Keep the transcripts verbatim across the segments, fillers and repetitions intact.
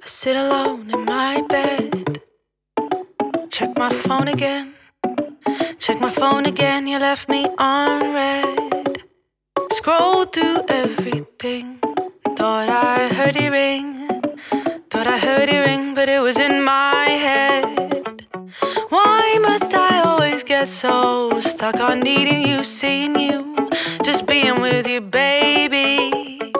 sit alone in my bed. Check my phone again. Check my phone again. You left me on red. Scroll through everything. Thought I heard it ring. Thought I heard it ring, but it was in my head. Why must I always get so stuck on needing you, seeing you, just being with you, baby?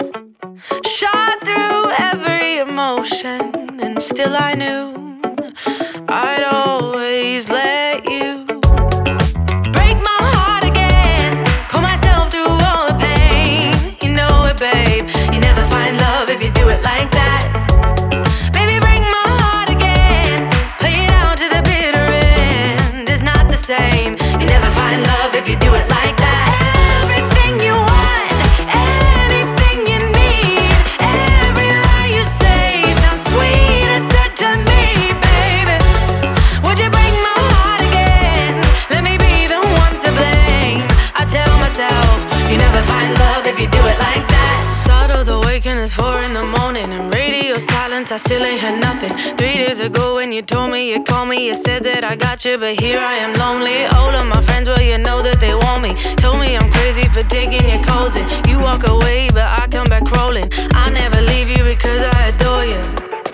Shot through every emotion, and still I knew I'd always let you break my heart again, put myself through all the pain. You know it, babe, you never find love if you do it like that. Baby, break my heart again, play it out to the bitter end. It's not the same, you never find love if you do it like that. Everything you want, anything you need, every lie you say sounds sweeter said to me, baby. Would you break my heart again? Let me be the one to blame. I tell myself, you never find love if you do it like that. Startled awaken is four in the morning, and radio silence, I still ain't heard nothing. Three days ago when you told me, you called me, you said that I got you, but here I am lonely. All of my friends, well, you know that they want me. Told me I'm crazy for taking your calls, and you walk away, but I come back crawling. I never leave you because I adore you.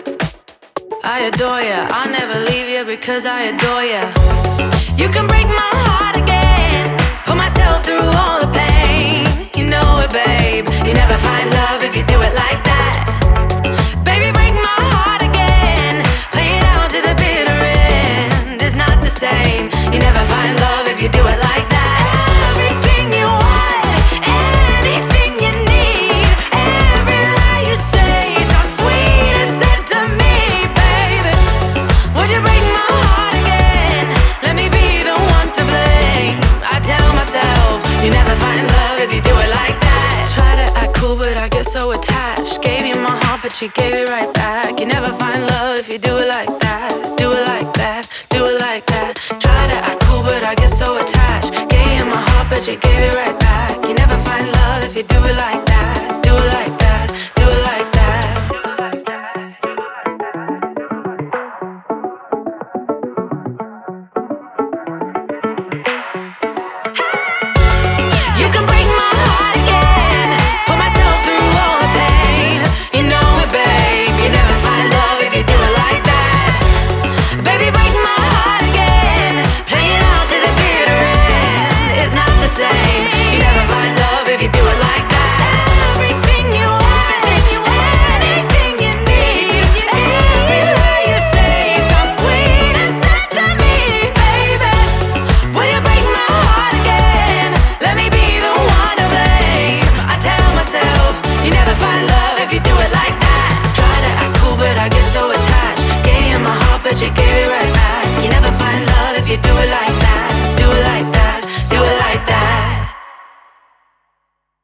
I adore ya. I'll never leave you because I adore ya. You can break my heart again, put myself through all the pain. You know it, babe, you never find love if you do it like that. Baby, break my heart again, play it out to the bitter end. It's not the same, you never find love if you do it like that. Everything you want, anything you need, every lie you say sounds sweeter said to me, baby. Would you break my heart again? Let me be the one to blame. I tell myself, you never find love if you do it like that. Try to act cool, but I get so attached. Gave you my heart, but you gave it right back. You never find love if you do it like that. Do it like that, do it like that. Try to act cool, but I get so attached. Gave you my heart, but you gave it right back. You never find love if you do it like that. Do it like that, do it like that. You can break my heart again, put myself through all the pain. You know it, babe, you never find love if you do it like that. Baby, break my heart again, play it out to the bitter end. It's not the same, you never find love if you do it like that. Everything you want, anything you need, every lie you say sounds sweet and said to me, baby. Will you break my heart again? Let me be the one to blame. I tell myself, you never find love if you do it like that. Try to act cool, but I get so attached. Gave you my heart, but you gave it right back. You never find love if you do it like that.